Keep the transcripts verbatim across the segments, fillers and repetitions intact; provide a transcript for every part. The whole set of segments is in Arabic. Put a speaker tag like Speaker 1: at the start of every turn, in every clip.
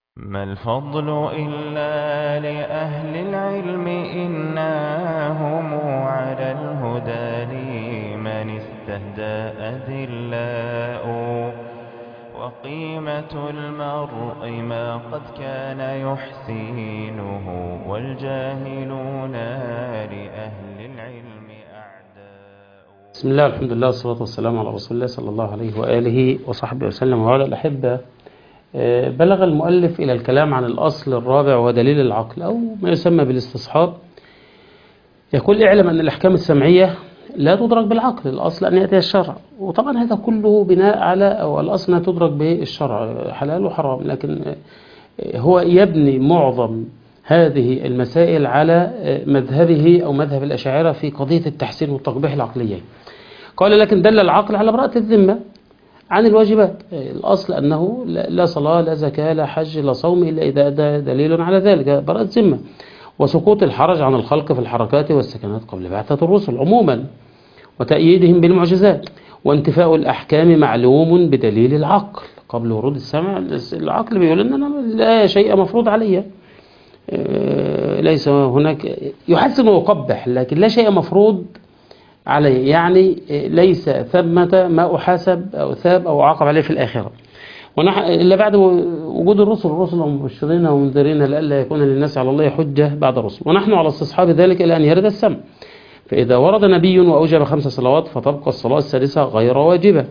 Speaker 1: ما الفضل إلا لأهل العلم إنهم على الهدى لمن استهدى أذلاء وقيمة المرء ما قد كان يحسينه والجاهلون لأهل العلم أعداء.
Speaker 2: بسم الله والحمد لله والصلاة والسلام على رسول الله صلى الله عليه وآله وصحبه وسلم. وعلى الأحبة، بلغ المؤلف إلى الكلام عن الأصل الرابع ودليل العقل أو ما يسمى بالاستصحاب. يقول: اعلم أن الأحكام السمعية لا تدرك بالعقل، الأصل أن يأتي الشرع. وطبعا هذا كله بناء على أو الأصل أن تدرك بالشرع، حلال وحرام، لكن هو يبني معظم هذه المسائل على مذهبه أو مذهب الأشاعرة في قضية التحسين والتقبيح العقليين. قال: لكن دل العقل على براءة الذمة عن الواجبات. الأصل أنه لا صلاة لا زكاة لا حج لا صوم إلا إذا أدى دليل على ذلك، براءة ذمة. وسقوط الحرج عن الخلق في الحركات والسكنات قبل بعثة الرسل عموما، وتأييدهم بالمعجزات. وانتفاء الأحكام معلوم بدليل العقل قبل ورود السمع. العقل بيقول أننا لا شيء مفروض علي، ليس هناك يحسن ويقبح، لكن لا شيء مفروض عليه، يعني ليس ثمة ما أحاسب أو ثاب أو عاقب عليه في الآخرة. ونحن إلا بعد وجود الرسل الرسل مبشرين ومنذرين لئلا يكون للناس على الله حجة بعد الرسل، ونحن على استصحاب ذلك إلى أن يرد السمع. فإذا ورد نبي وأوجب خمس صلوات فتبقى الصلاة السادسة غير واجبة،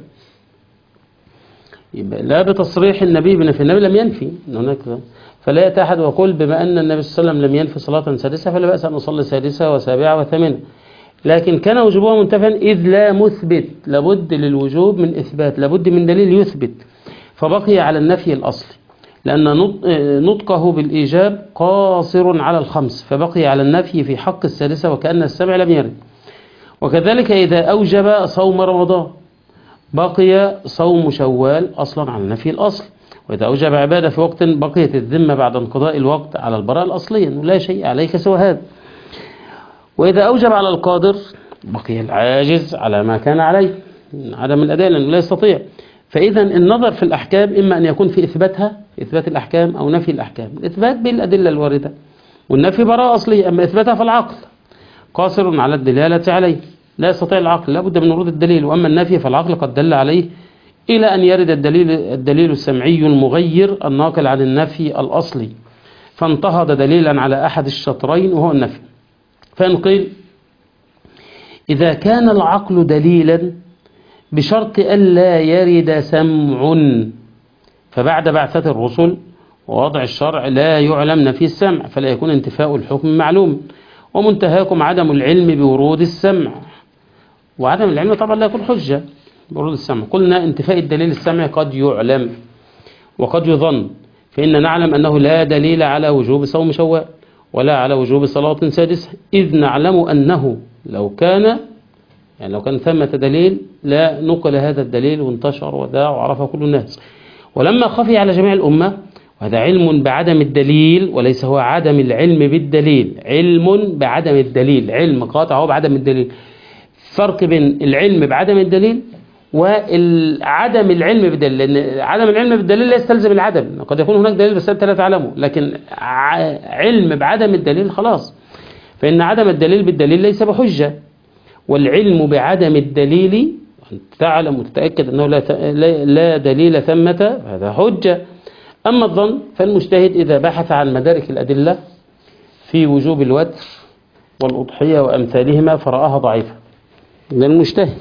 Speaker 2: لا بتصريح النبي بنفي. النبي لم ينفي إن هناك، فلا يأتي أحد ويقول بما أن النبي صلى الله عليه وسلم لم ينفي صلاة سادسة فلا بأس أن نصلي سادسة وسابعة وثامنة، لكن كان وجوبها منتفا إذ لا مثبت. لابد للوجوب من إثبات، لابد من دليل يثبت، فبقي على النفي الأصلي، لأن نطقه بالإيجاب قاصر على الخمس، فبقي على النفي في حق السادسة وكأن السبع لم يرد. وكذلك إذا أوجب صوم رمضان بقي صوم شوال أصلا على النفي الأصل. وإذا أوجب عبادة في وقت بقيت الذمة بعد انقضاء الوقت على البراءة الأصلية، ولا شيء عليك سوى هذا. وإذا أوجب على القادر بقي العاجز على ما كان عليه عدم الأداء لأنه لا يستطيع. فإذا النظر في الأحكام إما أن يكون في إثباتها، إثبات الأحكام، أو نفي الأحكام. الإثبات بالأدلة الواردة، والنفي براءة أصلية. أما إثباتها فالعقل قاصر على الدلالة عليه، لا يستطيع العقل، لا بد من ورود الدليل. وأما النفي فالعقل قد دل عليه إلى أن يرد الدليل الدليل السمعي المغير الناقل عن النفي الأصلي، فانتهض دليلا على أحد الشطرين وهو النفي. فإن قيل: إذا كان العقل دليلا بشرط ألا يرد سمع، فبعد بعثة الرسل ووضع الشرع لا يعلم نفي السمع، فلا يكون انتفاء الحكم معلوم. ومنتهاكم عدم العلم بورود السمع، وعدم العلم طبعا لا يكون حجة بورود السمع. قلنا انتفاء الدليل السمعي قد يعلم وقد يظن، فإن نعلم أنه لا دليل على وجوب صوم شوال ولا على وجوب صلاة سادسة، إذ نعلم أنه لو كان يعني لو كان ثمة دليل لا نقل هذا الدليل وانتشر وذاع وعرفه كل الناس. ولما خفي على جميع الأمة، وهذا علم بعدم الدليل وليس هو عدم العلم بالدليل، علم بعدم الدليل، علم قاطع هو بعدم الدليل. فرق بين العلم بعدم الدليل وعدم العلم بالدليل، لأن عدم العلم بالدليل لا يستلزم العدم، قد يكون هناك دليل بس أنت لا تعلمه، لكن علم بعدم الدليل خلاص. فإن عدم الدليل بالدليل ليس بحجة، والعلم بعدم الدليل تعلم وتتأكد أنه لا, لا دليل ثمة هذا حجة. أما الظن فالمجتهد إذا بحث عن مدارك الأدلة في وجوب الوتر والأضحية وأمثالهما فرآها ضعيفة، لأن المجتهد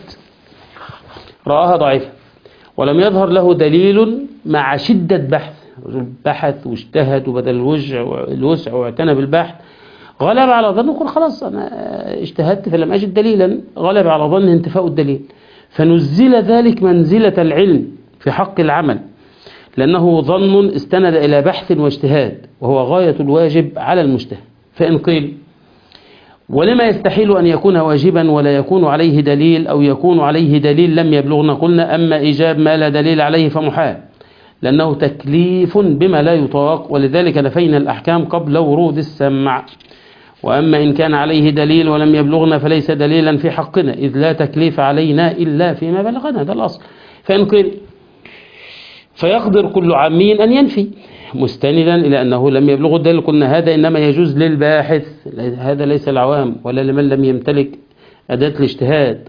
Speaker 2: رآها ضعيفة ولم يظهر له دليل مع شدة بحث، بحث واجتهد وبدل الوسع واعتنى بالبحث، غلب على ظن يقول خلاص أنا اجتهدت فلم أجد دليلا، غلب على ظن انتفاء الدليل، فنزل ذلك منزلة العلم في حق العمل، لأنه ظن استند إلى بحث واجتهاد، وهو غاية الواجب على المجتهد. فإن قيل: ولما يستحيل أن يكون واجبا ولا يكون عليه دليل، أو يكون عليه دليل لم يبلغنا؟ قلنا: أما إيجاب ما لا دليل عليه فمحال، لأنه تكليف بما لا يطاق، ولذلك نفينا الأحكام قبل ورود السمع. وأما إن كان عليه دليل ولم يبلغنا فليس دليلا في حقنا، إذ لا تكليف علينا إلا فيما بلغنا، ده الأصل. فإن قيل: فيقدر كل عامي أن ينفي مستندا إلى أنه لم يبلغ الدليل. قلنا هذا إنما يجوز للباحث، هذا ليس العوام ولا لمن لم يمتلك أداة الاجتهاد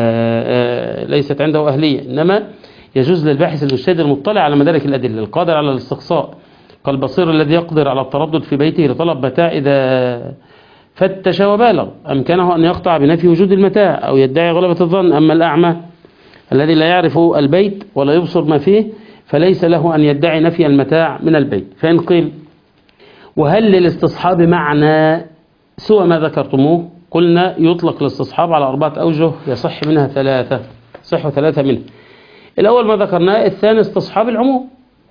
Speaker 2: وليست عنده أهلية، إنما يجوز للباحث المجتهد المطلع على مدارك الأدلة القادر على الاستقصاء، كالبصير الذي يقدر على التردد في بيته لطلب متاع إذا فتش وبالغ أمكنه أن يقطع بنفي وجود المتاع أو يدعي غلبة الظن. أما الأعمى الذي لا يعرف البيت ولا يبصر ما فيه فليس له أن يدعي نفي المتاع من البيت. فإن قيل وهل للاستصحاب معنى سوى ما ذكرتموه؟ قلنا يطلق الاستصحاب على أربعة أوجه يصح منها ثلاثة، صح ثلاثة منها. الأول ما ذكرناه، الثاني استصحاب العموم،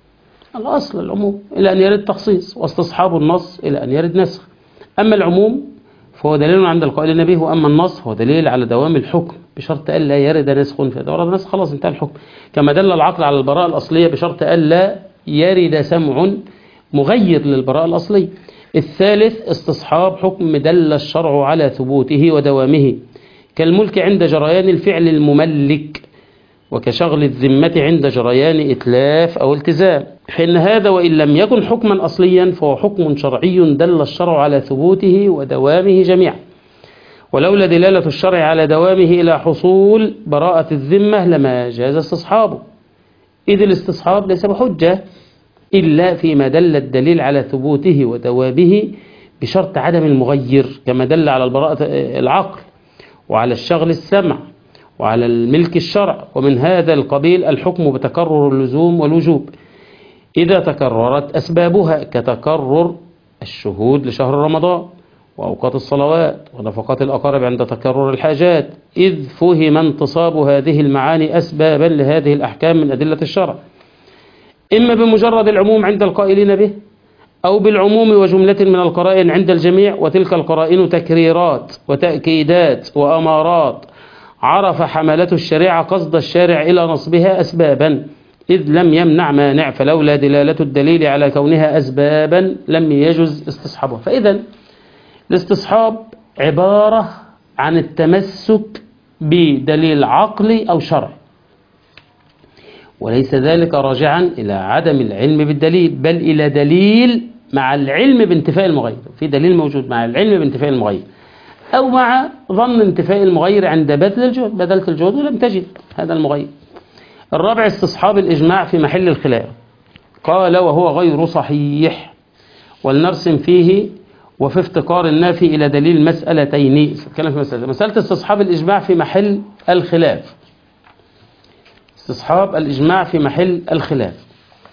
Speaker 2: الأصل العموم إلى أن يرد تخصيص، واستصحاب النص إلى أن يرد نسخ. أما العموم فهو دليل عند القائلين به، وأما النص هو دليل على دوام الحكم بشرط ألا يرد نسخ، فإذا ورد نسخ خلاص انتهى الحكم، كما دل العقل على البراءة الأصلية بشرط ألا يرد سمع مغير للبراءة الأصلية. الثالث استصحاب حكم دل الشرع على ثبوته ودوامه، كالملك عند جريان الفعل المملك، وكشغل الذمة عند جريان إتلاف أو التزام. فإن هذا وإن لم يكن حكما أصليا فهو حكم شرعي دل الشرع على ثبوته ودوامه جميعا، ولولا دلالة الشرع على دوامه إلى حصول براءة الذمة لما جاز استصحابه، إذ الاستصحاب ليس بحجة إلا فيما دل الدليل على ثبوته ودوامه بشرط عدم المغير، كما دل على البراءة العقل وعلى الشغل السمع وعلى الملك الشرع. ومن هذا القبيل الحكم بتكرر اللزوم والوجوب إذا تكررت أسبابها، كتكرر الشهود لشهر رمضان وأوقات الصلوات ونفقات الأقارب عند تكرر الحاجات، إذ فهم انتصاب هذه المعاني أسبابا لهذه الأحكام من أدلة الشرع، إما بمجرد العموم عند القائلين به، أو بالعموم وجملة من القرائن عند الجميع، وتلك القرائن تكريرات وتأكيدات وأمارات عرف حملة الشريعة قصد الشارع إلى نصبها أسبابا، إذ لم يمنع مانع، فلولا دلالة الدليل على كونها أسبابا لم يجز استصحابها. فإذا الاستصحاب عبارة عن التمسك بدليل عقلي أو شرعي، وليس ذلك راجعا إلى عدم العلم بالدليل، بل إلى دليل مع العلم بانتفاء المغير، في دليل موجود مع العلم بانتفاء المغير، أو مع ظن انتفاء المغير عند بذل الجهد، بذلت الجهد ولم تجد هذا المغير. الرابع استصحاب الإجماع في محل الخلاف، قال وهو غير صحيح، ولنرسم فيه وفي افتقار النافي إلى دليل مسألتين. نتكلم في مسألة مسألة استصحاب الإجماع في محل الخلاف، استصحاب الإجماع في محل الخلاف.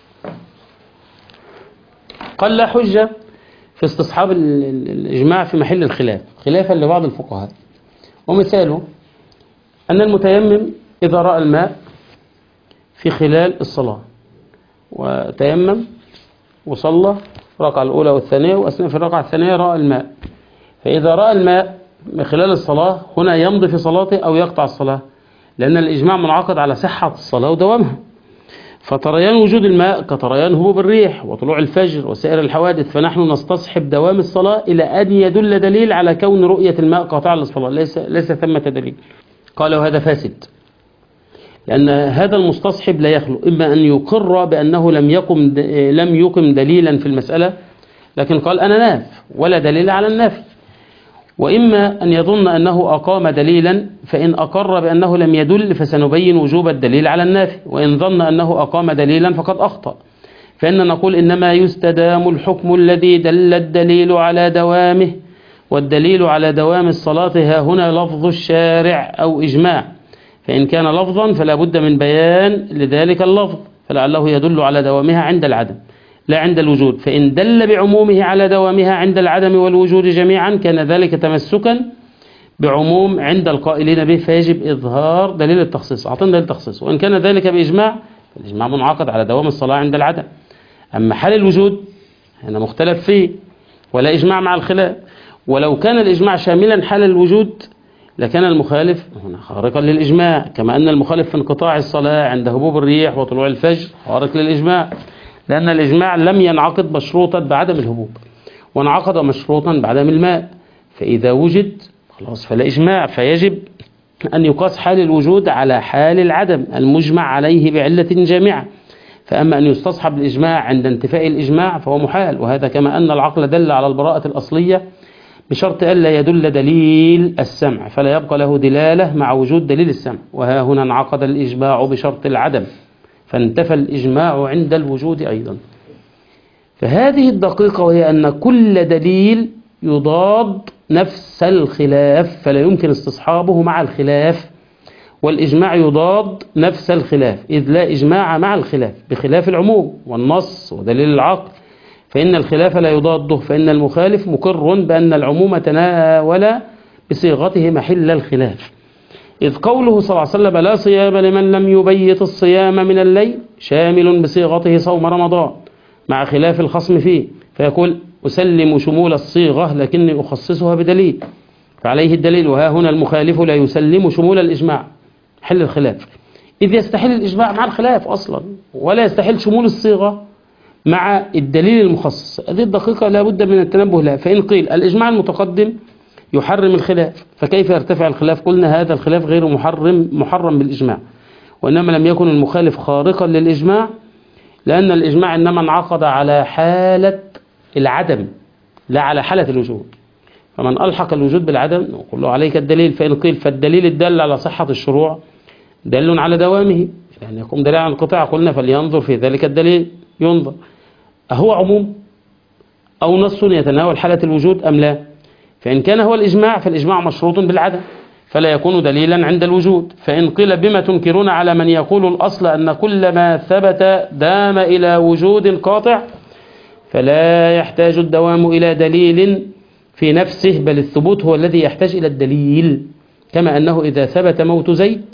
Speaker 2: قال لا حجة في استصحاب الإجماع في محل الخلاف خلافا لبعض الفقهاء، ومثاله أن المتيمم إذا رأى الماء في خلال الصلاة وتيمم وصلى الركعة الأولى والثانية، وأثناء في الركعة الثانية رأى الماء، فإذا رأى الماء من خلال الصلاة هنا يمضي في صلاته أو يقطع الصلاة، لأن الإجماع منعقد على صحة الصلاة ودوامها. فطريان وجود الماء كطريان هبوب الريح وطلوع الفجر وسائر الحوادث، فنحن نستصحب دوام الصلاة إلى أن يدل دليل على كون رؤية الماء قاطعة للصلاة، ليس ليس ثمة دليل. قال وهذا فاسد، لأن هذا المستصحب لا يخلو إما أن يقر بأنه لم يقم لم يقم دليلا في المسألة، لكن قال أنا ناف ولا دليل على النافي، وإما أن يظن أنه أقام دليلا، فإن أقر بأنه لم يدل فسنبين وجوب الدليل على النافي، وإن ظن أنه أقام دليلا فقد أخطأ. فإن نقول إنما يستدام الحكم الذي دل الدليل على دوامه، والدليل على دوام الصلاة ها هنا لفظ الشارع أو إجماع، فإن كان لفظا فلا بد من بيان لذلك اللفظ، فلعله يدل على دوامها عند العدم لا عند الوجود، فإن دل بعمومه على دوامها عند العدم والوجود جميعا كان ذلك تمسكا بعموم عند القائلين به، فيجب إظهار دليل التخصيص، أعطينا دليل التخصيص. وإن كان ذلك بإجماع فالإجماع منعقد على دوام الصلاة عند العدم. أما حال الوجود هنا مختلف فيه ولا إجماع مع الخلاف، ولو كان الإجماع شاملا حال الوجود لكان المخالف هنا خارقا للإجماع، كما أن المخالف في انقطاع الصلاة عند هبوب الريح وطلوع الفجر خارق للإجماع، لأن الإجماع لم ينعقد مشروطا بعدم الهبوب، وانعقد مشروطا بعدم الماء، فإذا وجد خلاص فلا إجماع، فيجب أن يقاس حال الوجود على حال العدم المجمع عليه بعلة جامعة، فأما أن يستصحب الإجماع عند انتفاء الإجماع فهو محال، وهذا كما أن العقل دل على البراءة الأصلية بشرط ألا يدل دليل السمع، فلا يبقى له دلالة مع وجود دليل السمع. وها هنا انعقد الإجماع بشرط العدم، فانتفى الإجماع عند الوجود أيضا. فهذه الدقيقة، وهي أن كل دليل يضاد نفس الخلاف فلا يمكن استصحابه مع الخلاف، والإجماع يضاد نفس الخلاف، إذ لا إجماع مع الخلاف بخلاف العموم والنص ودليل العقل، فإن الخلاف لا يضاده، فإن المخالف مقر بأن العموم تناول بصيغته محل الخلاف. إذ قوله صلى الله عليه وسلم لا صيام لمن لم يبيت الصيام من الليل شامل بصيغته صوم رمضان مع خلاف الخصم فيه، فيقول أسلم شمول الصيغة لكني أخصصها بدليل، فعليه الدليل. وها هنا المخالف لا يسلم شمول الإجماع حل الخلاف، إذ يستحيل الإجماع مع الخلاف أصلا، ولا يستحيل شمول الصيغة مع الدليل المخصص. هذه الدقيقة لا بد من التنبه لها. فإن قيل الإجماع المتقدم يحرم الخلاف، فكيف يرتفع الخلاف؟ قلنا هذا الخلاف غير محرم محرم بالإجماع، وإنما لم يكن المخالف خارقا للإجماع، لأن الإجماع إنما انعقد على حالة العدم لا على حالة الوجود، فمن ألحق الوجود بالعدم نقول له عليك الدليل. فإن قيل فالدليل الدال على صحة الشروع دل على دوامه، يعني يقوم دليل عن القطاع، قلنا فلينظر في ذلك الدليل. ينظر أهو عموم أو نص يتناول حالة الوجود أم لا؟ فإن كان هو الإجماع فالإجماع مشروط بالعدم فلا يكون دليلا عند الوجود. فإن قيل بما تنكرون على من يقول الأصل أن كل ما ثبت دام إلى وجود قاطع، فلا يحتاج الدوام إلى دليل في نفسه، بل الثبوت هو الذي يحتاج إلى الدليل، كما أنه إذا ثبت موت زيد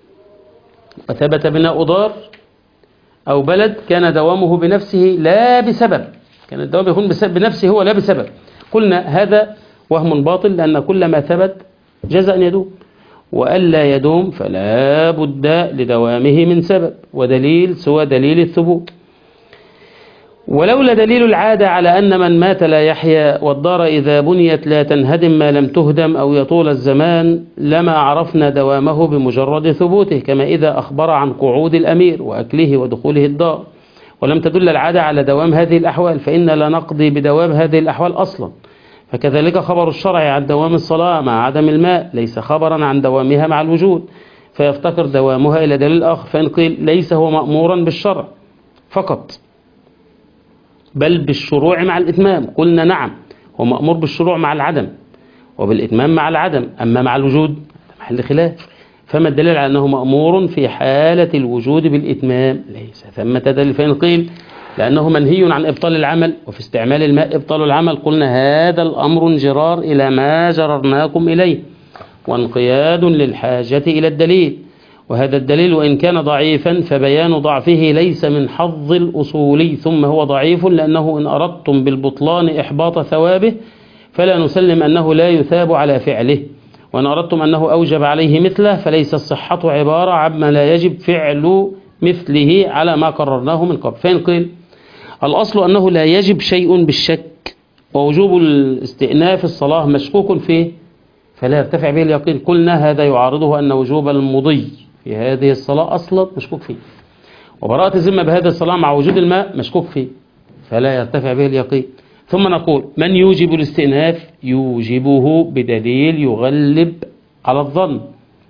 Speaker 2: وثبت بناء دار أو بلد كان دوامه بنفسه لا بسبب، كان الدوام يكون بنفسه هو لا بسبب. قلنا هذا وهم باطل، لأن كل ما ثبت جاز أن يدوم، وألا يدوم فلا بد لدوامه من سبب ودليل سوى دليل الثبوت. ولولا دليل العادة على أن من مات لا يحيا، والدار إذا بنيت لا تنهدم ما لم تهدم أو يطول الزمان، لما عرفنا دوامه بمجرد ثبوته، كما إذا أخبر عن قعود الأمير وأكله ودخوله الدار، ولم تدل العادة على دوام هذه الأحوال، فإن لا نقضي بدوام هذه الأحوال أصلا. فكذلك خبر الشرع عن دوام الصلاة مع عدم الماء ليس خبرا عن دوامها مع الوجود، فيفتقر دوامها إلى دليل آخر. فإن قيل ليس هو مأمورا بالشرع فقط بل بالشروع مع الإتمام، قلنا نعم هو مأمور بالشروع مع العدم وبالإتمام مع العدم، أما مع الوجود محل خلاف. فما الدليل على أنه مأمور في حالة الوجود بالإتمام؟ ليس ثمة دليل. فإن قيل لأنه منهي عن إبطال العمل وفي استعمال الماء إبطال العمل، قلنا هذا الأمر انجرار إلى ما جررناكم إليه وانقياد للحاجة إلى الدليل، وهذا الدليل وإن كان ضعيفا فبيان ضعفه ليس من حظ الأصولي، ثم هو ضعيف لأنه إن أردتم بالبطلان إحباط ثوابه فلا نسلم أنه لا يثاب على فعله، وإن أردتم أنه أوجب عليه مثله فليس الصحة عبارة عما لا يجب فعل مثله على ما قررناه من قبل. فإن قيل الأصل أنه لا يجب شيء بالشك، ووجوب الاستئناف الصلاة مشكوك فيه فلا يرتفع به اليقين، قلنا هذا يعارضه أن وجوب المضي في هذه الصلاة أصلا مشكوك فيه، وبراءة الذمة بهذه الصلاة مع وجود الماء مشكوك فيه فلا يرتفع به اليقين. ثم نقول من يوجب الاستئناف يوجبه بدليل يغلب على الظن،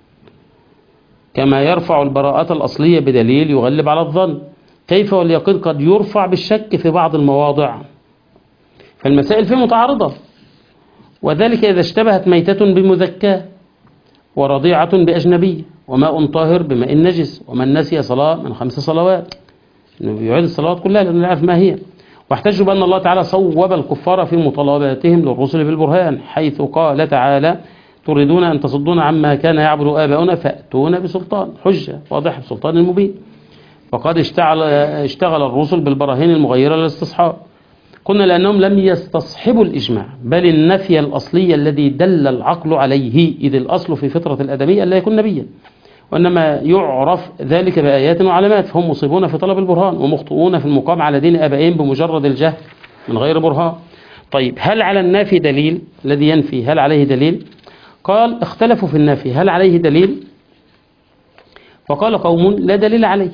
Speaker 2: كما يرفع البراءة الأصلية بدليل يغلب على الظن. كيف واليقين قد يرفع بالشك في بعض المواضع، فالمسائل فيه متعارضة، وذلك إذا اشتبهت ميتة بمذكاة ورضيعة بأجنبية وماء طاهر بماء نجس، ومن نسي صلاة من خمس صلوات إنه يعيد الصلوات كلها لأنه لا يعرف ما هي. واحتجوا بأن الله تعالى صوب الكفار في مطالباتهم للرسل بالبرهان، حيث قال تعالى تريدون أن تصدون عما كان يعبد آباؤنا فأتونا بسلطان حجة واضح بسلطان مبين. فقد اشتغل, اشتغل الرسل بالبراهين المغيرة للاستصحاب. قلنا لأنهم لم يستصحبوا الإجماع بل النفي الأصلي الذي دل العقل عليه، إذ الأصل في فطرة الأدمية ألا يكون نبيا، وإنما يعرف ذلك بآيات وعلامات، فهم مصيبون في طلب البرهان ومخطئون في المقام على دين آبائهم بمجرد الجهل من غير برهان. طيب هل على النافي دليل؟ الذي ينفي هل عليه دليل؟ قال اختلفوا في النافي هل عليه دليل؟ فقال قوم لا دليل عليه،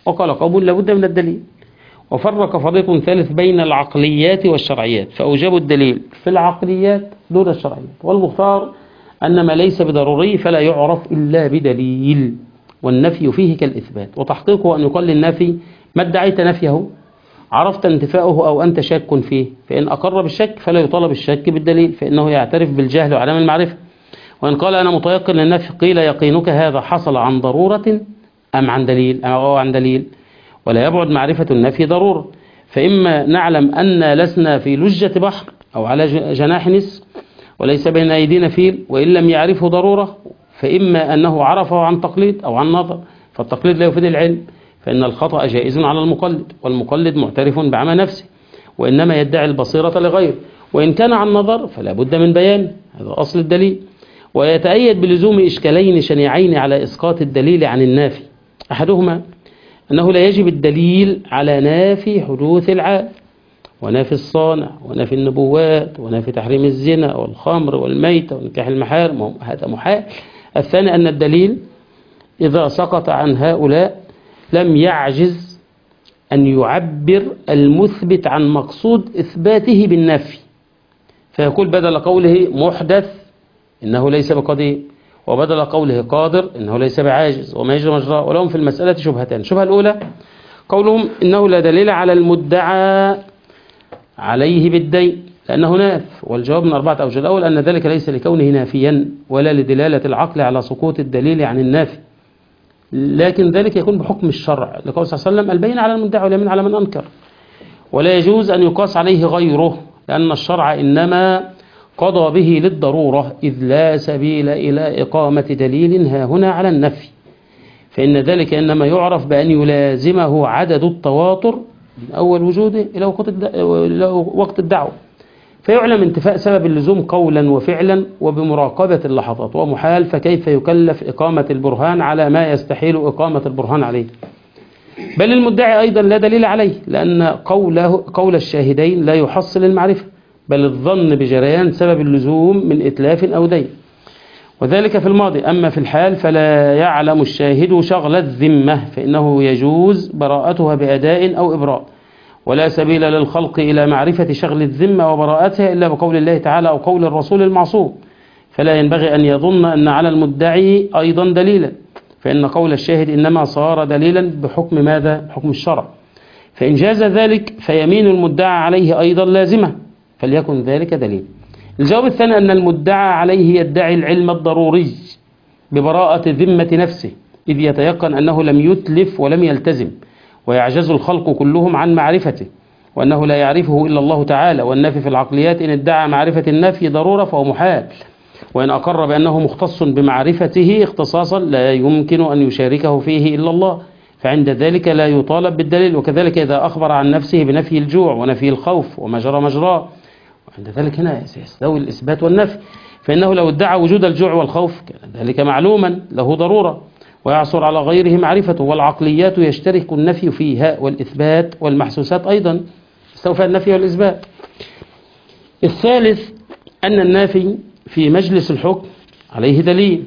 Speaker 2: وقال قوم لابد من الدليل. وفرق فريق ثالث بين العقليات والشرعيات فأوجبوا الدليل في العقليات دون الشرعيات، والمختار أن ما ليس بضروري فلا يعرف إلا بدليل، والنفي فيه كالإثبات، وتحقيقه أن يقال للنافي ما ادعيت نفيه عرفت انتفاؤه أو أنت شاك فيه، فإن أقر بالشك فلا يطالب الشك بالدليل فإنه يعترف بالجهل وعدم المعرفة. وإن قال أنا متيقن للنفي قيل يقينك هذا حصل عن ضرورة أم عن دليل أو عن دليل، ولا يبعد معرفة النفي ضرورة، فإما نعلم أن لسنا في لجة بحر أو على جناح نسر وليس بين أيدينا فيل، وإن لم يعرفه ضرورة فإما أنه عرفه عن تقليد أو عن نظر، فالتقليد لا يفيد العلم، فإن الخطأ جائز على المقلد، والمقلد معترف بعمى نفسه وإنما يدعي البصيرة لغيره، وإن كان عن نظر فلا بد من بيان، هذا أصل الدليل. ويتأيد بلزوم إشكالين شنيعين على إسقاط الدليل عن النافي، أحدهما أنه لا يجب الدليل على نافي حدوث العاد ونافي الصانع ونافي النبوات ونافي تحريم الزنا والخمر والميتة ونكاح المحارم، هذا محال. الثاني أن الدليل إذا سقط عن هؤلاء لم يعجز أن يعبر المثبت عن مقصود إثباته بالنفي، فيقول بدل قوله محدث إنه ليس بقديم، وبدل قوله قادر إنه ليس بعاجز، وما يجري مجراه. ولهم في المسألة شبهتان. الشبهة الأولى قولهم إنه لا دليل على المدعى عليه بالدين لأنه ناف، والجواب من أربعة أوجه. الأول أن ذلك ليس لكونه نافيا ولا لدلالة العقل على سقوط الدليل عن النافي، لكن ذلك يكون بحكم الشرع لقول صلى الله عليه وسلم البين على المدعي واليمين على من أنكر، ولا يجوز أن يقاس عليه غيره لأن الشرع إنما قضى به للضرورة، إذ لا سبيل إلى إقامة دليل ها هنا على النفي، فإن ذلك إنما يعرف بأن يلازمه عدد التواتر من أول وجوده إلى وقت الدعوة، فيعلم انتفاء سبب اللزوم قولا وفعلا وبمراقبة اللحظات، ومحال فكيف يكلف إقامة البرهان على ما يستحيل إقامة البرهان عليه. بل المدعي أيضا لا دليل عليه لأن قوله قول الشاهدين لا يحصل المعرفة، بل الظن بجريان سبب اللزوم من إتلاف أو دين، وذلك في الماضي. أما في الحال فلا يعلم الشاهد شغل الذمة فإنه يجوز براءتها بأداء أو إبراء، ولا سبيل للخلق إلى معرفة شغل الذمة وبراءتها إلا بقول الله تعالى أو قول الرسول المعصوم، فلا ينبغي أن يظن أن على المدعي أيضا دليلا، فإن قول الشاهد إنما صار دليلا بحكم ماذا؟ بحكم الشرع، فإن جاز ذلك فيمين المدعى عليه أيضا لازمة فليكن ذلك دليل. الجواب الثاني أن المدعى عليه يدعي العلم الضروري ببراءة ذمة نفسه، إذ يتيقن أنه لم يتلف ولم يلتزم، ويعجز الخلق كلهم عن معرفته، وأنه لا يعرفه إلا الله تعالى. والنافي في العقليات إن ادعى معرفة النافي ضرورة فهو محال، وإن أقر بأنه مختص بمعرفته اختصاصا لا يمكن أن يشاركه فيه إلا الله، فعند ذلك لا يطالب بالدليل. وكذلك إذا أخبر عن نفسه بنفي الجوع ونفي الخوف وما جرى مجراه، وعند ذلك هنا يستوي الإثبات والنفي، فإنه لو ادعى وجود الجوع والخوف كان ذلك معلوما له ضرورة ويعصر على غيره معرفته، والعقليات يشترك النفي فيها والإثبات، والمحسوسات أيضا استوفى النفي والإثبات. الثالث أن النافي في مجلس الحكم عليه دليل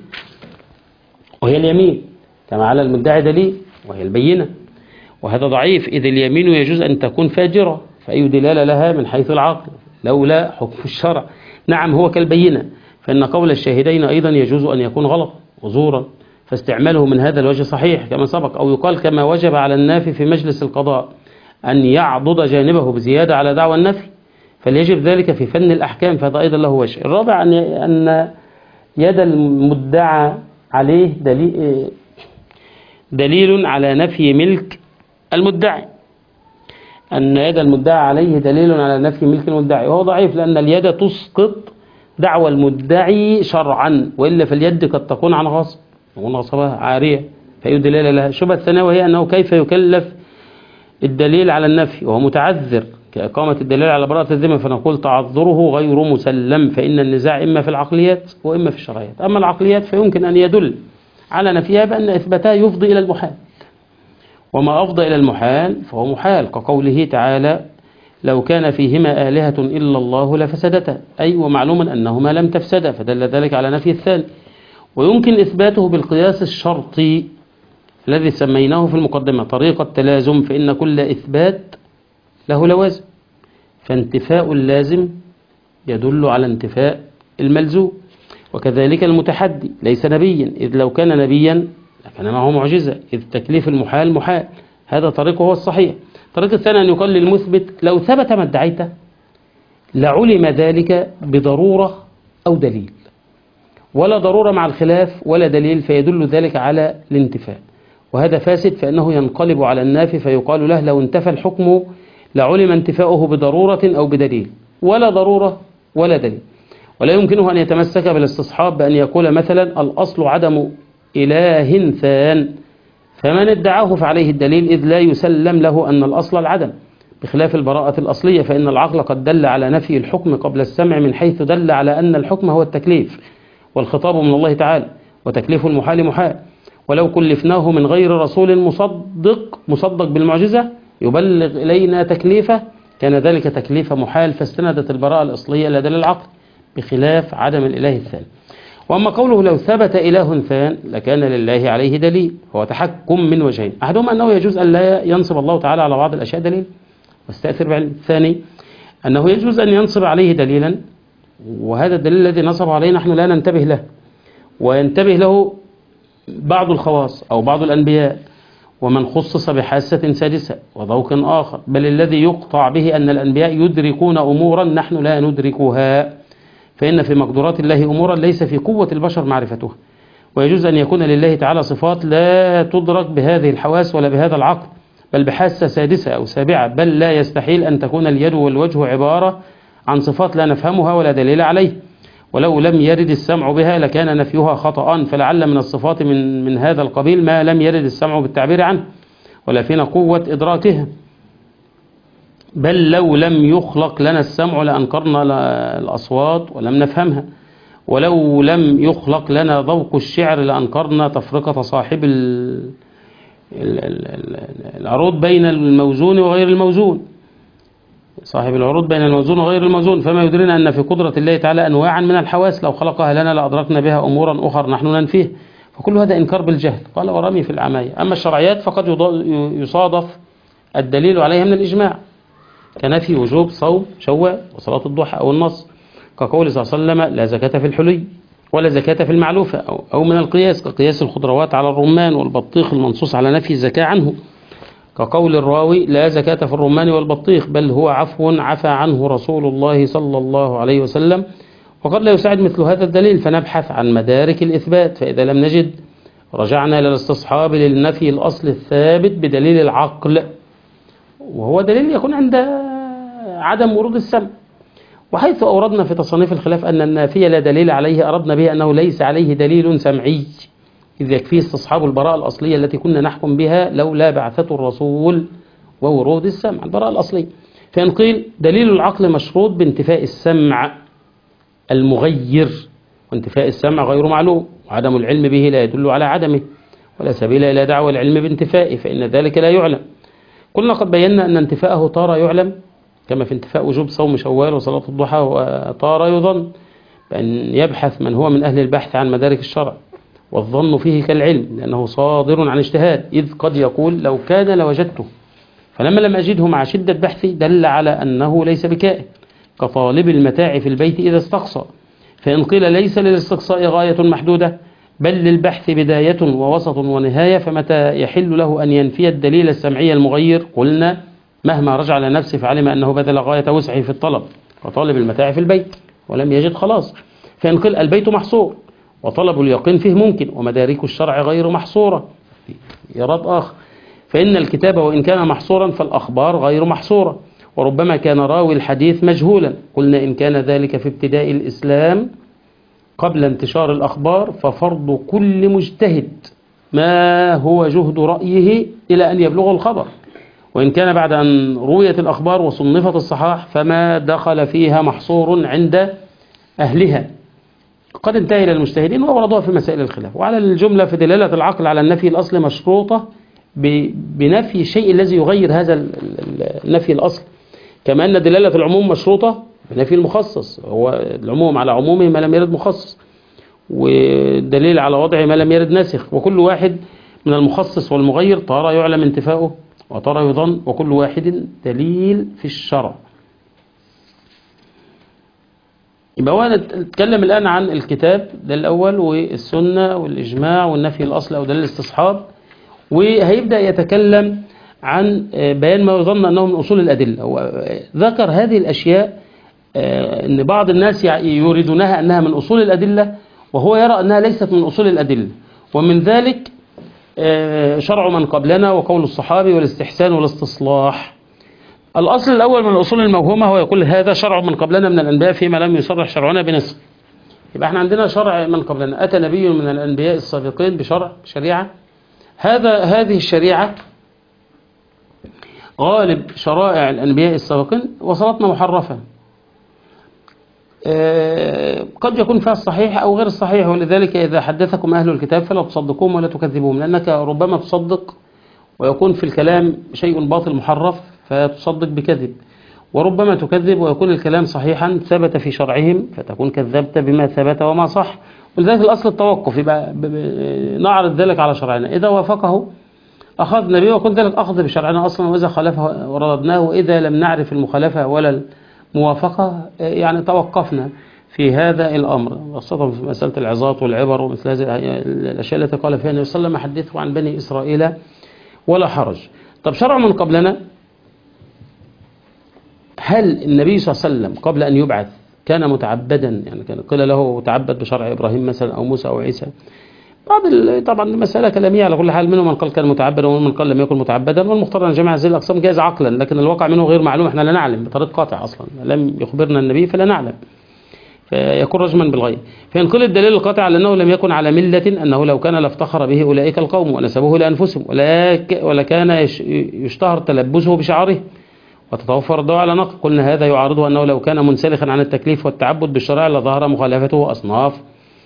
Speaker 2: وهي اليمين، كما على المدعي دليل وهي البينة، وهذا ضعيف إذ اليمين يجوز أن تكون فاجرة، فأي دلالة لها من حيث العقل لولا حكم الشرع. نعم هو كالبينة، فإن قول الشاهدين أيضا يجوز أن يكون غلط وزورا، فاستعماله من هذا الوجه صحيح كما سبق. أو يقال كما وجب على النافي في مجلس القضاء أن يعضد جانبه بزيادة على دعوى النفي، فليجب ذلك في فن الأحكام، فهذا أيضا له وجه. الرابع أن يد المدعى عليه دليل, دليل على نفي ملك المدعي، أن يد المدعى عليه دليل على نفي ملك المدعي، وهو ضعيف لأن اليد تسقط دعوى المدعي شرعا، وإلا فاليد قد تكون عن غصب ونصبها عارية فأي دليل لها. الشبهة الثانية وهي أنه كيف يكلف الدليل على النفي وهو متعذر كإقامة الدليل على براءة الذمة، فنقول تعذره غير مسلم، فإن النزاع إما في العقليات وإما في الشرعيات. أما العقليات فيمكن أن يدل على نفيها بأن إثباتها يفضي إلى المحال، وما أفضى إلى المحال فهو محال، كقوله تعالى لو كان فيهما آلهة إلا الله لفسدتا، أي ومعلوم أنهما لم تفسدا، فدل ذلك على نفي الثاني. ويمكن إثباته بالقياس الشرطي الذي سميناه في المقدمة طريقة تلازم، فإن كل إثبات له لوازم، فانتفاء اللازم يدل على انتفاء الملزوم. وكذلك المتحدي ليس نبيا، إذ لو كان نبيا لكان معه معجزة، إذ تكليف المحال محال. هذا طريقه هو الصحيح. الطريق الثاني أن يقال للمثبت لو ثبت ما ادعيته لعلم ذلك بضرورة أو دليل، ولا ضرورة مع الخلاف ولا دليل فيدل ذلك على الانتفاء، وهذا فاسد، فإنه ينقلب على النافي فيقال له لو انتفى الحكم لعلم انتفاؤه بضرورة أو بدليل، ولا ضرورة ولا دليل. ولا يمكنه أن يتمسك بالاستصحاب بأن يقول مثلا الأصل عدم إله ثان، فمن ادعاه فعليه الدليل، إذ لا يسلم له أن الأصل العدم، بخلاف البراءة الأصلية، فإن العقل قد دل على نفي الحكم قبل السمع، من حيث دل على أن الحكم هو التكليف، والخطاب من الله تعالى، وتكليف المحال محال. ولو كلفناه من غير رسول مصدق مصدق بالمعجزة يبلغ إلينا تكليفه كان ذلك تكليف محال، فاستندت البراءة الأصلية إلى دليل العقل، بخلاف عدم الإله الثاني. وأما قوله لو ثبت إله ثان لكان لله عليه دليل، هو تحكم من وجهين، أحدهما أنه يجوز أن لا ينصب الله تعالى على بعض الأشياء دليل واستأثر بعلم، الثاني أنه يجوز أن ينصب عليه دليلا، وهذا الدليل الذي نصب عليه نحن لا ننتبه له، وينتبه له بعض الخواص أو بعض الأنبياء، ومن خصص بحاسة سادسة وذوق آخر، بل الذي يقطع به أن الأنبياء يدركون أمورا نحن لا ندركها، فإن في مقدورات الله أمورا ليس في قوة البشر معرفتها. ويجوز أن يكون لله تعالى صفات لا تدرك بهذه الحواس ولا بهذا العقل، بل بحاسة سادسة أو سابعة، بل لا يستحيل أن تكون اليد والوجه عبارة عن صفات لا نفهمها ولا دليل عليه، ولو لم يرد السمع بها لكان نفيها خطأ، فلعل من الصفات من, من هذا القبيل ما لم يرد السمع بالتعبير عنه ولا فينا قوة إدراكها، بل لو لم يخلق لنا السمع لأنكرنا الأصوات ولم نفهمها، ولو لم يخلق لنا ذوق الشعر لأنكرنا تفرقة صاحب العروض بين الموزون وغير الموزون، صاحب العروض بين الموزون وغير الموزون. فما يدرينا أن في قدرة الله تعالى أنواعا من الحواس لو خلقها لنا لأدركنا بها أمورا أخرى نحن ننفيه، فكل هذا إنكار بالجهل. قال ورمي في العماية. أما الشرعيات فقد يصادف الدليل عليها من الإجماع، كنفي وجوب صوم شوال وصلاة الضحى أو النص، كقول صلى الله عليه وسلم لا زكاة في الحلي ولا زكاة في المعلوفة، أو, أو من القياس كقياس الخضروات على الرمان والبطيخ المنصوص على نفي الزكاة عنه، كقول الراوي لا زكاة في الرمان والبطيخ بل هو عفو عفى عنه رسول الله صلى الله عليه وسلم. وقد لا يساعد مثل هذا الدليل، فنبحث عن مدارك الإثبات، فإذا لم نجد رجعنا إلى الاستصحاب للنفي الأصل الثابت بدليل العقل، وهو دليل يكون عند عدم ورود السمع. وحيث أوردنا في تصنيف الخلاف أن النافي لا دليل عليه أردنا به أنه ليس عليه دليل سمعي، إذ يكفيه استصحاب البراءة الأصلية التي كنا نحكم بها لولا بعثة الرسول وورود السمع، البراءة الأصلية. فإن قيل دليل العقل مشروط بانتفاء السمع المغير، وانتفاء السمع غير معلوم، وعدم العلم به لا يدل على عدمه، ولا سبيل إلى دعوى العلم بانتفائه، فإن ذلك لا يعلم. قلنا قد بينا أن انتفاءه تارة يعلم، كما في انتفاء وجوب صوم شوال وصلاة الضحى، وتارة يظن، بأن يبحث من هو من أهل البحث عن مدارك الشرع، والظن فيه كالعلم لأنه صادر عن اجتهاد، إذ قد يقول لو كان لوجدته، فلما لم أجده مع شدة بحثي دل على أنه ليس بكائن، كطالب المتاع في البيت إذا استقصى. فإن قيل ليس للاستقصاء غاية محدودة بل للبحث بداية ووسط ونهاية، فمتى يحل له أن ينفي الدليل السمعي المغير؟ قلنا مهما رجع لنفسه فعلم أنه بذل غاية وسعه في الطلب، وطالب المتاع في البيت ولم يجد خلاص. فإن قيل البيت محصور وطلب اليقين فيه ممكن، ومدارك الشرع غير محصورة، يراد آخر. فإن الكتاب وإن كان محصورا فالأخبار غير محصورة، وربما كان راوي الحديث مجهولا. قلنا إن كان ذلك في ابتداء الإسلام قبل انتشار الأخبار ففرض كل مجتهد ما هو جهد رأيه إلى أن يبلغ الخبر، وإن كان بعد أن رويت الأخبار وصنفت الصحاح فما دخل فيها محصور عند أهلها، قد انتهى إلى المجتهدين ووردوها في مسائل الخلاف. وعلى الجملة في دلالة العقل على النفي الأصل مشروطة بنفي الشيء الذي يغير هذا النفي الأصل، كما أن دلالة العموم مشروطة بنفي المخصص، هو العموم على عمومه ما لم يرد مخصص، والدليل على وضعه ما لم يرد ناسخ، وكل واحد من المخصص والمغير ترى يعلم انتفاؤه وترى يظن، وكل واحد دليل في الشرع. يبقى هو نتكلم الآن عن الكتاب ده الأول، والسنة والإجماع والنفي الأصل أو دليل الاستصحاب، وهيبدأ يتكلم عن بيان ما يظن أنه من أصول الأدلة. هو ذكر هذه الأشياء أن بعض الناس يريدونها أنها من أصول الأدلة، وهو يرى أنها ليست من أصول الأدلة، ومن ذلك شرع من قبلنا وقول الصحابي والاستحسان والاستصلاح. الأصل الأول من الأصول الموهومة هو يقول هذا شرع من قبلنا من الأنبياء فيما لم يصرح شرعنا بنص. يبقى احنا عندنا شرع من قبلنا، أتى نبي من الأنبياء السابقين بشرع شريعة، هذا هذه الشريعة غالب شرائع الأنبياء السابقين وصلتنا محرفة، قد يكون فيها الصحيح أو غير الصحيح، ولذلك إذا حدثكم أهل الكتاب فلا تصدقوهم ولا تكذبوهم، لأنك ربما تصدق ويكون في الكلام شيء باطل محرف فتصدق بكذب، وربما تكذب ويكون الكلام صحيحا ثبت في شرعهم فتكون كذبت بما ثبت وما صح. ولذلك الأصل التوقف، يبقى نعرض ذلك على شرعنا، إذا وافقه أخذنا به وكن ذلك أخذ بشرعنا أصلا، وإذا خالفه ورددناه، وإذا لم نعرف المخالفة ولا الموافقة يعني توقفنا في هذا الأمر، خاصة في مسألة العظات والعبر ومثل هذه الأشياء التي قال فيها النبي صلى الله عليه وسلم حدثوا عن بني إسرائيل ولا حرج. طب شرع من قبلنا، هل النبي صلى الله عليه وسلم قبل أن يبعث كان متعبدا؟ يعني كان قيل له تعبد بشرع إبراهيم مثلا أو موسى أو عيسى، بعض طبعا مسألة كلامية على كل حال، منهم من قال كان متعبدا ومنهم من قال لم يكن متعبدا، والمختار أن جميع هذه الأقسام جائز عقلا، لكن الواقع منه غير معلوم، احنا لا نعلم بطريق قاطع أصلا، لم يخبرنا النبي فلا نعلم، فيكون رجما بالغيب. فينقل الدليل القاطع على أنه لم يكن على ملة، أنه لو كان لافتخر به أولئك القوم ونسبوه لأنفسهم، ولكان يشتهر تلبسه بشعره وتتوفر الدواء على نقل. قلنا هذا يعارضه أنه لو كان منسلخا عن التكليف والتعبد بالشرع لظهر مخالفته أصناف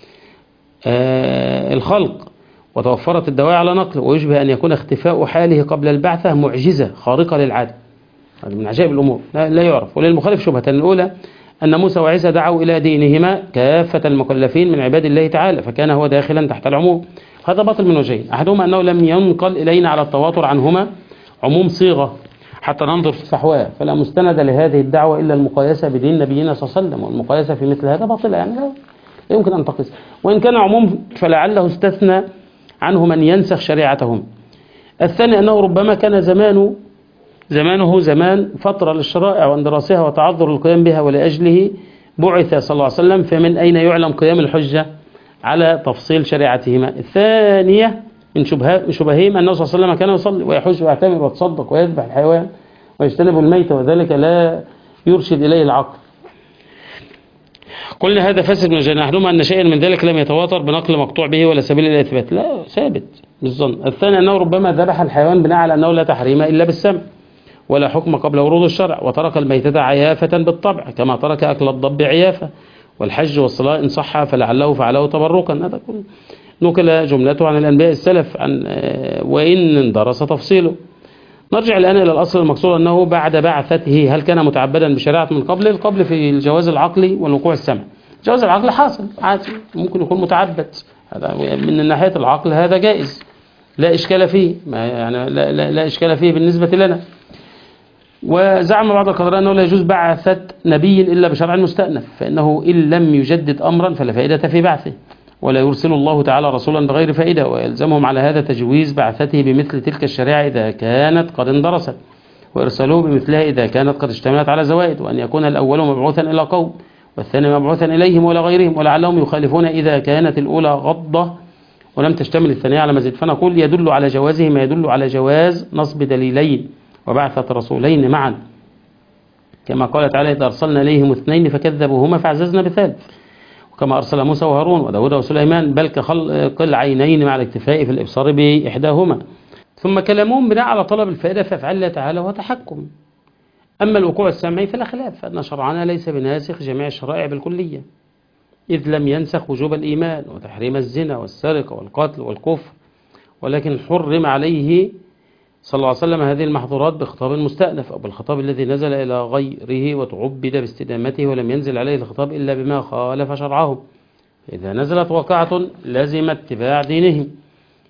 Speaker 2: آه الخلق وتوفرت الدواء على نقل، ويشبه أن يكون اختفاء حاله قبل البعثة معجزة خارقة للعادة، هذا من عجائب الأمور لا, لا يعرف. وللمخالف شبهة الأولى أن موسى وعيسى دعوا إلى دينهما كافة المكلفين من عباد الله تعالى، فكان هو داخلا تحت العموم. هذا باطل من وجهين، أحدهما أنه لم ينقل إلينا على التواتر عنهما عموم صيغة حتى ننظر في الفحواء، فلا مستند لهذه الدعوة إلا المقايسة بدين نبينا صلى الله عليه وسلم، والمقايسة في مثل هذا باطلة، يعني لا يمكن أن تقيس، وإن كان عموم فلعله استثنى عنه من ينسخ شريعتهم. الثاني أنه ربما كان زمانه زمانه زمان فترة للشرائع واندراسها وتعذر القيام بها، ولأجله بعث صلى الله عليه وسلم، فمن أين يعلم قيام الحجة على تفصيل شريعتهما. الثانية من شبههم أنه صلى الله عليه وسلم كان يصلي ويحج ويعتمر ويتصدق ويذبح الحيوان ويجتنب الميت، وذلك لا يرشد إليه العقل. قلنا هذا فاسد من جناح، أحدهما أن شيئا من ذلك لم يتواتر بنقل مقطوع به ولا سبيل إلى إثبات، لا ثابت بالظن. الثاني أنه ربما ذبح الحيوان بناء على أنه لا تحريم إلا بالسمع ولا حكم قبل ورود الشرع، وترك الميتة عيافة بالطبع كما ترك أكل الضب عيافة، والحج والصلاة إن صح فلعله فعله تبركا. هذا كله نقل جملته عن الأنبياء السلف عن وإن اندرس تفصيله. نرجع الآن إلى الأصل المقصود، أنه بعد بعثته هل كان متعبدا بشريعة من قبل؟ القبل في الجواز العقلي والوقوع السمعي. الجواز العقلي حاصل عادي، ممكن يكون متعبد، هذا من ناحية العقل هذا جائز لا إشكال فيه، ما يعني لا, لا, لا إشكال فيه بالنسبة لنا. وزعم بعض القدراء أنه لا يجوز بعثة نبي إلا بشرع مستأنف، فإنه إن لم يجدد أمرا فلا فائدة في بعثه، ولا يرسل الله تعالى رسولا بغير فائدة، ويلزمهم على هذا تجويز بعثته بمثل تلك الشريعة إذا كانت قد اندرست، وإرسالوه بمثلها إذا كانت قد اشتملت على زوائد، وأن يكون الأول مبعوثا إلى قوم والثاني مبعوثا إليهم ولا غيرهم، ولعلهم يخالفون إذا كانت الأولى غضة ولم تشتمل الثانية على مزيد. فنقول يدل على جوازه ما يدل على جواز نصب دليلين وبعثة رسولين معا، كما قال تعالى إذا أرسلنا إليهم اثنين فكذبوهما فعززنا بثالث، وكما أرسل موسى وهارون وداود وسليمان، بل كخلق العينين مع الاكتفاء في الإبصار بإحداهما. ثم كلامهم بناء على طلب الفائدة في أفعال الله تعالى وتحكم. أما الوقوع السمعي فلا خلاف، فإن شرعنا ليس بناسخ جميع الشرائع بالكلية، إذ لم ينسخ وجوب الإيمان وتحريم الزنا والسرقة والقتل والكفر، ولكن حرم عليه صلى الله عليه وسلم هذه المحظورات بخطاب مستأنف أو بالخطاب الذي نزل إلى غيره وتعبد باستدامته، ولم ينزل عليه الخطاب إلا بما خالف شرعه. إذا نزلت واقعة لازم اتباع دينهم،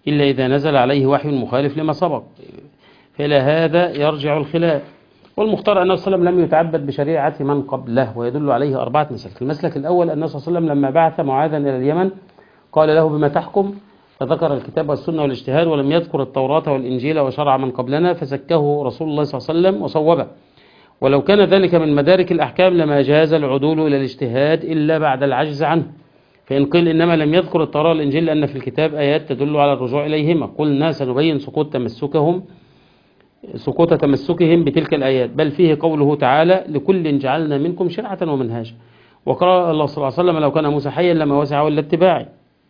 Speaker 2: إلا إذا نزل عليه وحي مخالف لما سبق، فإلى هذا يرجع الخلاف. والمختار أنه صلى الله عليه وسلم لم يتعبد بشريعة من قبله، ويدل عليه أربعة مسالك. المسلك الأول أنه صلى الله عليه وسلم لما بعث معاذا إلى اليمن قال له بما تحكم، فذكر الكتاب والسنة والاجتهاد، ولم يذكر التوراة والإنجيل وشرع من قبلنا، فزكاه رسول الله صلى الله عليه وسلم وصوبه. ولو كان ذلك من مدارك الأحكام لما جاز العدول إلى الاجتهاد إلا بعد العجز عنه. فإن قيل إنما لم يذكر التوراة والإنجيل لأن في الكتاب آيات تدل على الرجوع إليهما، قلنا سنبين سقوط تمسكهم سقوط تمسكهم بتلك الآيات، بل فيه قوله تعالى لكل جعلنا منكم شرعة ومنهاجا. وقال الله صلى الله عليه وسلم لو كان موسى حيا لما وسعه إلا اتباعي.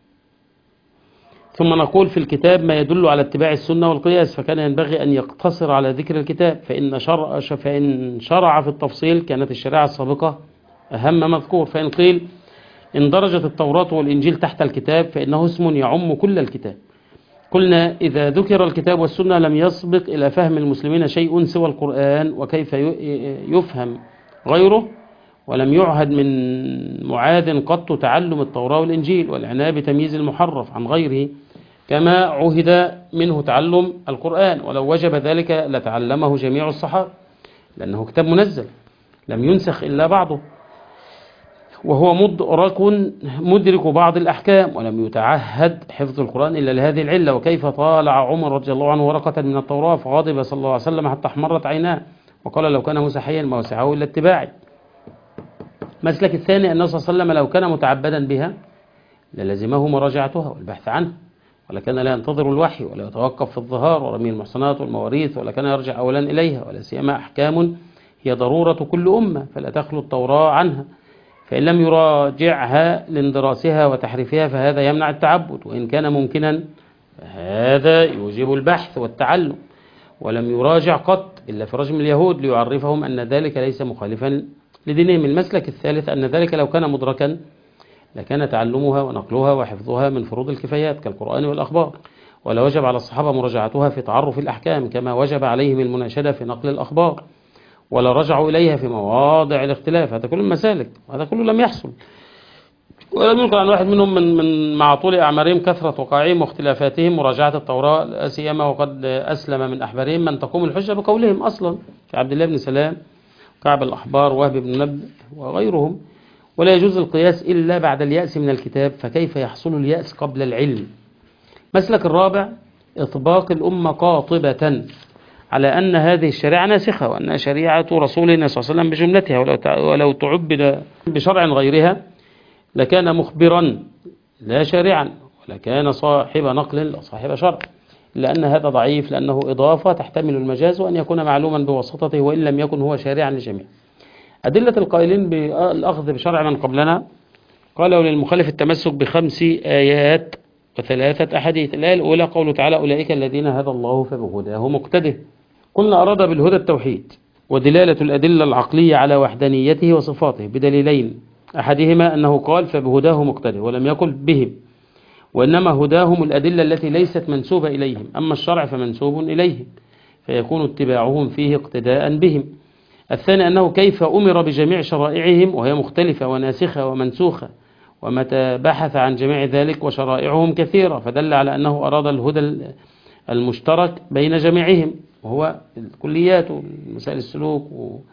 Speaker 2: ثم نقول في الكتاب ما يدل على اتباع السنة والقياس، فكان ينبغي أن يقتصر على ذكر الكتاب، فإن شرع, فإن شرع في التفصيل كانت الشريعة السابقة أهم مذكور. فإن قيل إن درجت التوراة والإنجيل تحت الكتاب فإنه اسم يعم كل الكتاب. قلنا إذا ذكر الكتاب والسنة لم يسبق إلى فهم المسلمين شيء سوى القرآن وكيف يفهم غيره، ولم يعهد من معاذ قط تعلم التوراة والإنجيل والعناية بتمييز المحرف عن غيره كما عهد منه تعلم القرآن، ولو وجب ذلك لتعلمه جميع الصحابة لأنه كتاب منزل لم ينسخ إلا بعضه، وهو مدرك مدرك بعض الأحكام، ولم يتعهد حفظ القرآن إلا لهذه العلة. وكيف طالع عمر رضي الله عنه ورقة من التوراة فغضب صلى الله عليه وسلم حتى احمرت عيناه وقال لو كان موسى حيا ما وسعه إلا اتباعي. مسلك الثاني أنه صلى الله عليه وسلم لو كان متعبدا بها للزمه مراجعتها والبحث عنه، ولكان لا ينتظر الوحي ولا يتوقف في الظهار ورمي المحصنات والمواريث، ولكان يرجع أولا إليها، ولا سيما أحكام هي ضرورة كل أمة فلا تخلو التوراة عنها، فإن لم يراجعها لاندراسها وتحريفها فهذا يمنع التعبد، وإن كان ممكنا فهذا يوجب البحث والتعلم. ولم يراجع قط إلا في رجم اليهود ليعرفهم أن ذلك ليس مخالفا لدينهم. المسلك الثالث أن ذلك لو كان مدركا لكان تعلمها ونقلها وحفظها من فروض الكفايات كالقرآن والأخبار، ولا وجب على الصحابة مراجعتها في تعرف الأحكام كما وجب عليهم المناشدة في نقل الأخبار، ولا رجعوا إليها في مواضع الاختلاف. هذا كل المسالك وهذا كله لم يحصل، ولم يمكن عن واحد منهم من, من مع طول أعمارهم كثرة وقائعهم واختلافاتهم مراجعة التوراة، لا سيما وقد أسلم من أحبارهم من تقوم الحجة بقولهم أصلا كعبد الله بن سلام كعب الأحبار وهب بن نبي وغيرهم. ولا يجوز القياس إلا بعد اليأس من الكتاب، فكيف يحصل اليأس قبل العلم؟ مسلك الرابع إطباق الأمة قاطبة على أن هذه الشريعة ناسخة وأنها شريعة رسولنا صلى الله عليه وسلم بجملتها، ولو تعبد بشرع غيرها لكان مخبرا لا شارعا، ولكان صاحب نقل لا صاحب شرع، لأن هذا ضعيف لأنه إضافة تحتمل المجاز وأن يكون معلوما بواسطته وإن لم يكن هو شارعا للجميع. أدلة القائلين بالأخذ بشرع من قبلنا قالوا للمخالف التمسك بخمس آيات وثلاثة أحاديث. الآية الأولى قوله تعالى أولئك الذين هدى الله فبهداه مقتده. قلنا أراد بالهدى التوحيد ودلالة الأدلة العقلية على وحدانيته وصفاته بدليلين، أحدهما أنه قال فبهداه مقتده ولم يقل بهم، وإنما هداهم الأدلة التي ليست منسوبة إليهم، أما الشرع فمنسوب إليهم فيكون اتباعهم فيه اقتداء بهم. الثاني أنه كيف أمر بجميع شرائعهم وهي مختلفة وناسخة ومنسوخة، ومتى بحث عن جميع ذلك وشرائعهم كثيرة، فدل على أنه أراد الهدى المشترك بين جميعهم وهو الكليات ومسائل السلوك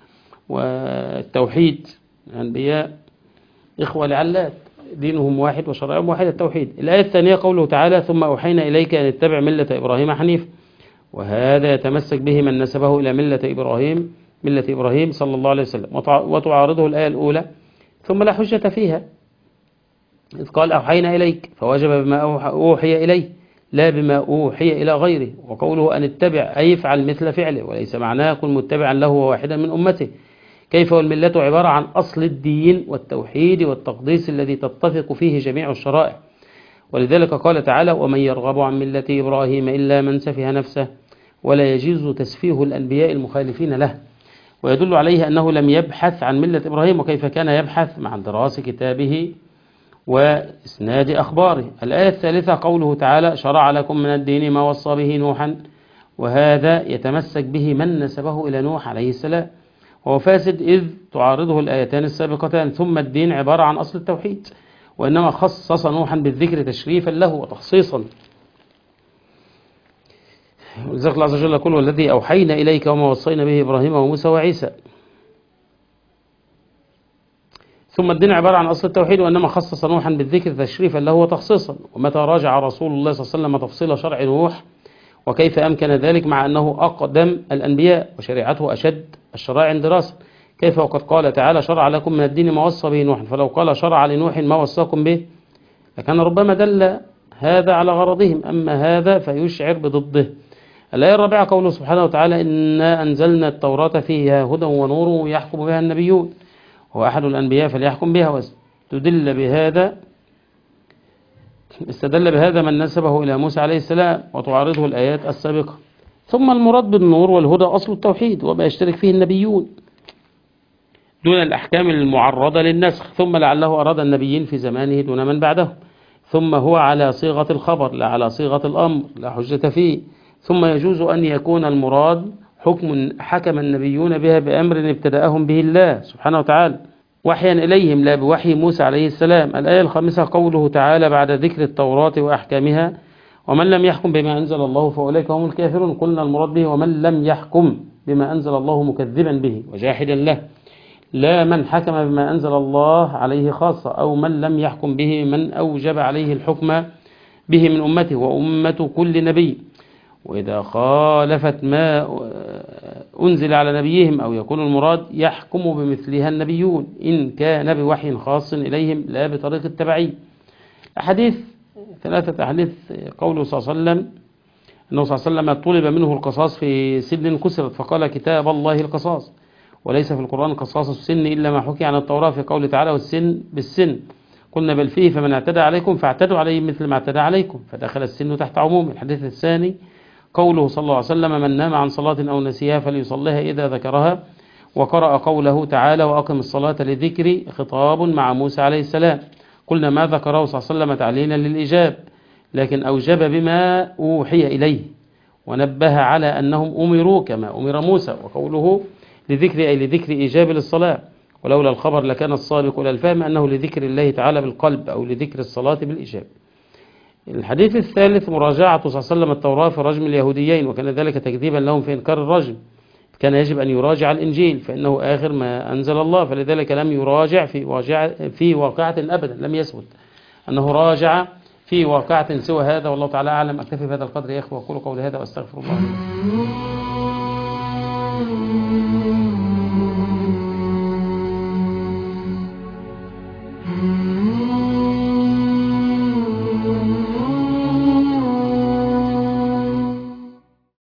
Speaker 2: والتوحيد. الأنبياء إخوة لعلات دينهم واحد وشرائعهم واحد التوحيد. الآية الثانية قوله تعالى ثم أوحينا إليك أن اتبع ملة إبراهيم حنيف، وهذا يتمسك به من نسبه إلى ملة إبراهيم ملة إبراهيم صلى الله عليه وسلم، وتعارضه الآية الأولى ثم لا حجة فيها إذ قال أوحينا إليك فوجب بما أوحي إليه لا بما أوحي إلى غيره، وقوله أن اتبع أي افعل مثل فعله وليس معناه كن متبعا له وواحدا من أمته. كيف والملة عبارة عن أصل الدين والتوحيد والتقديس الذي تتفق فيه جميع الشرائع، ولذلك قال تعالى ومن يرغب عن ملة إبراهيم إلا من سفه نفسه ولا يجوز تسفيه الأنبياء المخالفين له، ويدل عليه أنه لم يبحث عن ملة إبراهيم وكيف كان يبحث مع دراسة كتابه وإسناد أخباره. الآية الثالثة قوله تعالى شرع لكم من الدين ما وصى به نوحا، وهذا يتمسك به من نسبه إلى نوح عليه السلام، وهو فاسد إذ تعارضه الآيتان السابقتان. ثم الدين عبارة عن أصل التوحيد، وإنما خصص نوحا بالذكر تشريفا له وتخصيصا، ولذلك الله عز وجل يقول والذي أوحينا إليك وما وصينا به إبراهيم وموسى وعيسى. ثم الدين عبارة عن أصل التوحيد، وإنما خصص نوحا بالذكر تشريفا له وتخصيصا. ومتى راجع رسول الله صلى الله عليه وسلم تفصيل شرع نوح وكيف أمكن ذلك مع أنه أقدم الأنبياء وشريعته أشد الشرائع دراسة، كيف وقد قال تعالى شرع لكم من الدين ما وصى به نوح، فلو قال شرع لنوح ما وصاكم به لكان ربما دل هذا على غرضهم، أما هذا فيشعر بضده. الآية الرابعة قوله سبحانه وتعالى إنا أنزلنا التوراة فيها هدى ونور يحكم بها النبيون، هو أحد الأنبياء فليحكم بها. واستدل بهذا استدل بهذا من نسبه إلى موسى عليه السلام وتعارضه الآيات السابقة. ثم المراد بالنور والهدى أصل التوحيد وما يشترك فيه النبيون دون الأحكام المعرضة للنسخ، ثم لعله أراد النبيين في زمانه دون من بعده، ثم هو على صيغة الخبر لا على صيغة الأمر لا حجة فيه. ثم يجوز أن يكون المراد حكم حكم النبيون بها بأمر ابتدأهم به الله سبحانه وتعالى وحيا إليهم لا بوحي موسى عليه السلام. الآية الخامسة قوله تعالى بعد ذكر التوراة وأحكامها ومن لم يحكم بما أنزل الله فأولئك هم الكافرون. قلنا المراد به ومن لم يحكم بما أنزل الله مكذبا به وجاحدا له، لا من حكم بما أنزل الله عليه خاصة أو من لم يحكم به من أوجب عليه الحكم به من أمته وأمة كل نبي. وإذا خالفت ما أنزل على نبيهم أو يكون المراد يحكم بمثلها النبيون إن كان بوحي خاص إليهم لا بطريق التبعي. أحاديث ثلاثة أحاديث قوله صلى الله عليه وسلم أنه صلى الله عليه وسلم طلب منه القصاص في سن كسرت فقال كتاب الله القصاص، وليس في القرآن قصاص السن إلا ما حكي عن التوراة في قوله تعالى والسن بالسن. قلنا بل فيه فمن اعتدى عليكم فاعتدوا عليه مثل ما اعتدى عليكم، فدخل السن تحت عموم. الحديث الثاني قوله صلى الله عليه وسلم من نام عن صلاة أو نسيها فليصليها إذا ذكرها، وقرأ قوله تعالى وأقم الصلاة لذكري خطاب مع موسى عليه السلام. قلنا ما ذكره صلى الله عليه وسلم تعليلا للإجاب، لكن أوجب بما أوحي إليه ونبه على أنهم أمروا كما أمر موسى. وقوله لذكر أي لذكر إيجاب للصلاة، ولولا الخبر لكان السابق إلى الفهم أنه لذكر الله تعالى بالقلب أو لذكر الصلاة بالإجاب. الحديث الثالث مراجعة صلى الله عليه وسلم التوراة في رجم اليهوديين، وكان ذلك تكذيبا لهم في إنكار الرجم. كان يجب أن يراجع الإنجيل فإنه آخر ما أنزل الله، فلذلك لم يراجع في واقعة في واقعة أبدا، لم يثبت أنه راجع في واقعة سوى هذا. والله تعالى أعلم. أكتفي بهذا القدر يا إخوة، وأقول قولي هذا وأستغفر الله.